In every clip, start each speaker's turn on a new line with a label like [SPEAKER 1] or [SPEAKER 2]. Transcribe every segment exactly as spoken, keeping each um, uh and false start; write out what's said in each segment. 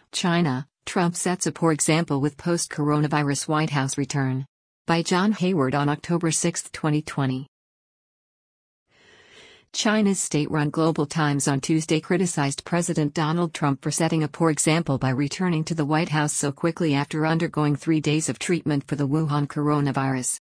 [SPEAKER 1] China, Trump sets a poor example with post-coronavirus White House return. By John Hayward on October sixth, twenty twenty. China's state-run Global Times on Tuesday criticized President Donald Trump for setting a poor example by returning to the White House so quickly after undergoing three days of treatment for the Wuhan coronavirus.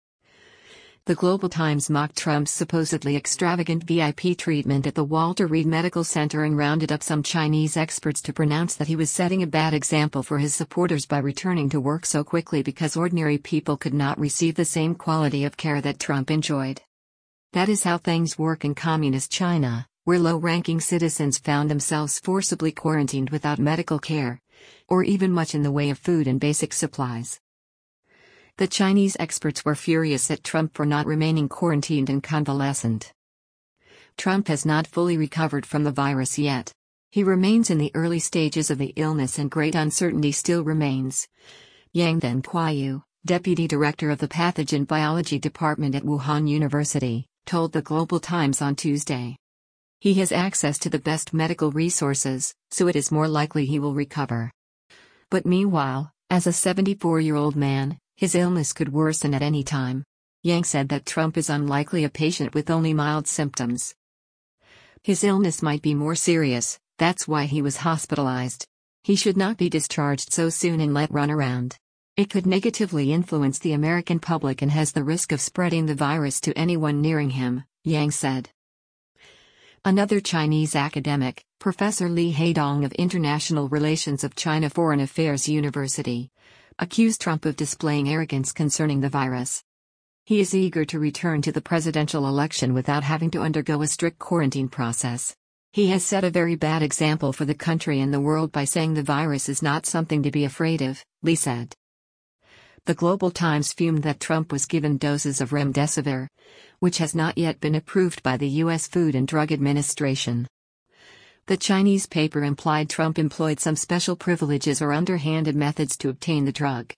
[SPEAKER 1] The Global Times mocked Trump's supposedly extravagant V I P treatment at the Walter Reed Medical Center and rounded up some Chinese experts to pronounce that he was setting a bad example for his supporters by returning to work so quickly because ordinary people could not receive the same quality of care that Trump enjoyed. That is how things work in communist China, where low-ranking citizens found themselves forcibly quarantined without medical care, or even much in the way of food and basic supplies. The Chinese experts were furious at Trump for not remaining quarantined and convalescent. Trump has not fully recovered from the virus yet. He remains in the early stages of the illness and great uncertainty still remains. Yang Then-Kuayu, deputy director of the pathogen biology department at Wuhan University, told the Global Times on Tuesday. He has access to the best medical resources, so it is more likely he will recover. But meanwhile, as a seventy-four-year-old man, his illness could worsen at any time. Yang said that Trump is unlikely a patient with only mild symptoms. His illness might be more serious, that's why he was hospitalized. He should not be discharged so soon and let run around. It could negatively influence the American public and has the risk of spreading the virus to anyone nearing him, Yang said. Another Chinese academic, Professor Li Haidong of International Relations of China Foreign Affairs University, accused Trump of displaying arrogance concerning the virus. He is eager to return to the presidential election without having to undergo a strict quarantine process. He has set a very bad example for the country and the world by saying the virus is not something to be afraid of, Li said. The Global Times fumed that Trump was given doses of remdesivir, which has not yet been approved by the U S Food and Drug Administration. The Chinese paper implied Trump employed some special privileges or underhanded methods to obtain the drug.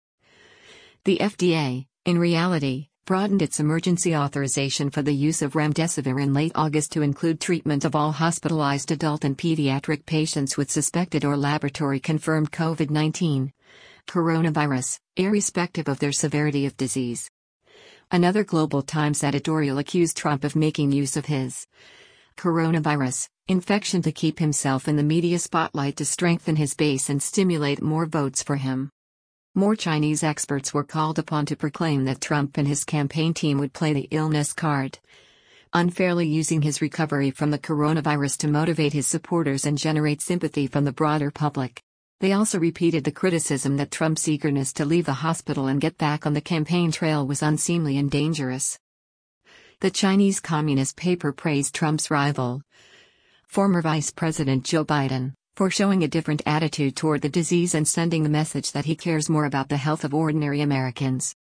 [SPEAKER 1] The F D A, in reality, broadened its emergency authorization for the use of remdesivir in late August to include treatment of all hospitalized adult and pediatric patients with suspected or laboratory-confirmed COVID nineteen coronavirus, irrespective of their severity of disease. Another Global Times editorial accused Trump of making use of his coronavirus infection to keep himself in the media spotlight to strengthen his base and stimulate more votes for him. More Chinese experts were called upon to proclaim that Trump and his campaign team would play the illness card, unfairly using his recovery from the coronavirus to motivate his supporters and generate sympathy from the broader public. They also repeated the criticism that Trump's eagerness to leave the hospital and get back on the campaign trail was unseemly and dangerous. The Chinese Communist paper praised Trump's rival, former Vice President Joe Biden, for showing a different attitude toward the disease and sending the message that he cares more about the health of ordinary Americans.